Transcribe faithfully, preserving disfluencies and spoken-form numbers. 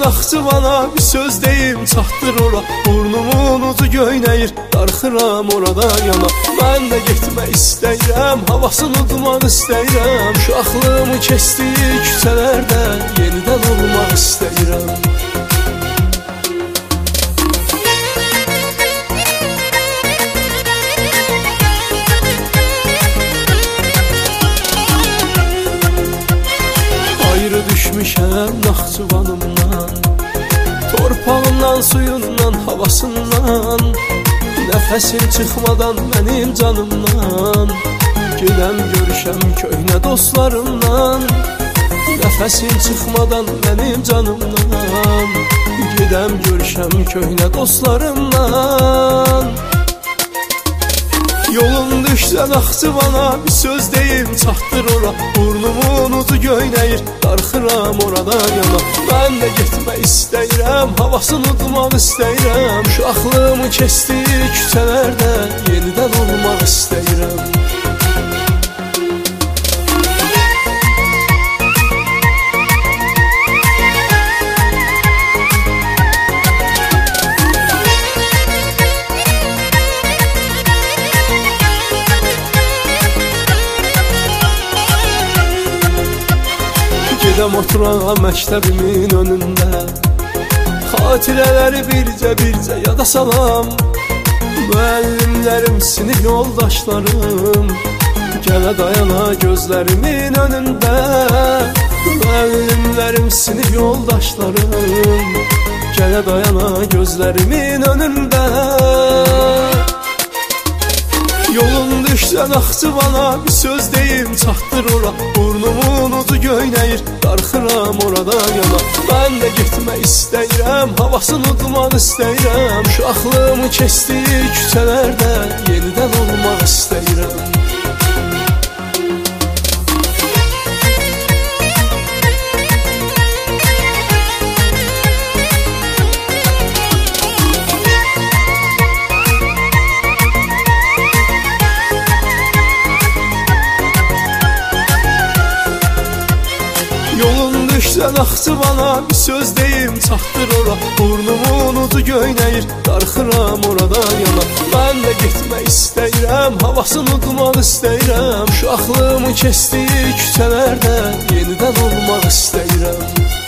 Naxçıvana bir söz deyim çatdır ora. Burnumun ucu göynəyir, darxıram orada yana. Mən də getmək istəyirəm, havasını udmaq istəyirəm. Uşaqlığımı keçdiyi küçələrdə yenidən olmaq istəyirəm. Ayrı düşmüşəm Naxçıvanımdan, torpağından, suyundan, havasından. Nəfəsim çıxmadan mənim canımdan, gedəm görüşəm köhnə dostlarımdan. Nəfəsim çıxmadan mənim canımdan, gedəm görüşəm köhnə dostlarımdan. Yolun düşsə Naxçıvana bir söz deyim çatdır ora. Burnumun ucu göynəyir, darxıram orada yana. Mən də getmək istəyirəm, havasını udmaq istəyirəm. Uşaqlığımı keçdiyi küçələrdə yenidən olmaq istəyirəm. Gedəm oturağa məktəbimin önündə, xatirələri bircə-bircə yada salam. Müəllimlərim, sinif yoldaşlarım, gələ dayana gözlərimin önündə. Müəllimlərim, sinif yoldaşlarım, gələ dayana gözlərimin önündə. Yolun düşsə Naxçıvana bir söz deyim çatdır ora. Burnumun ucu göynəyir, darxıram orada yana. Mən də getmək istəyirəm, havasını udmaq istəyirəm. Uşaqlığımı keçdiyi küçələrdə yenidən olmaq istəyirəm. Yolun düşsə Naxçıvana bir söz deyim çatdır ora. Burnumun ucu göynəyir, darxıram orada yana. Mən də getmək istəyirəm, havasını udmaq istəyirəm. Uşaqlığımı keçdiyi küçələrdə yenidən olmaq istəyirəm.